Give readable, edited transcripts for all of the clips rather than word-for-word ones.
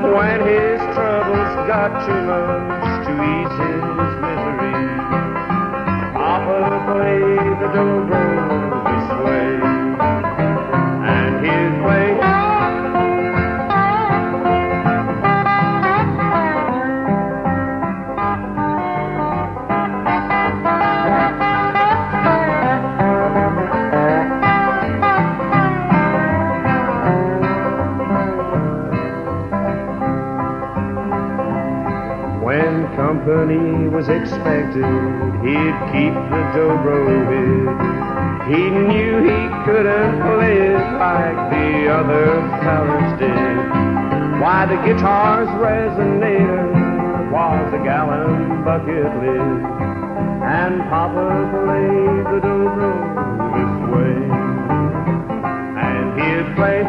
When his troubles got too much to ease his misery, Papa played the dobro this way, and he'd play. When company was expected, he'd keep the dobro hid. He knew he couldn't play it like the other fellas did. Why, the guitar's resonator was a gallon bucket lid, and Papa played the dobro this way, and he'd play.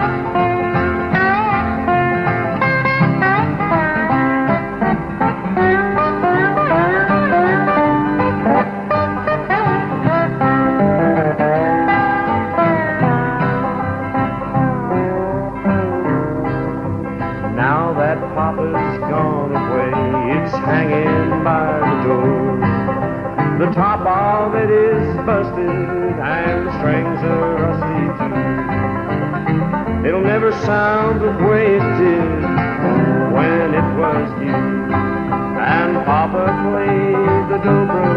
Now that Papa's gone away, it's hanging by the door. The top of it is busted and the strings are rusty too. It'll never sound the way it did when it was new, and Papa played the dobro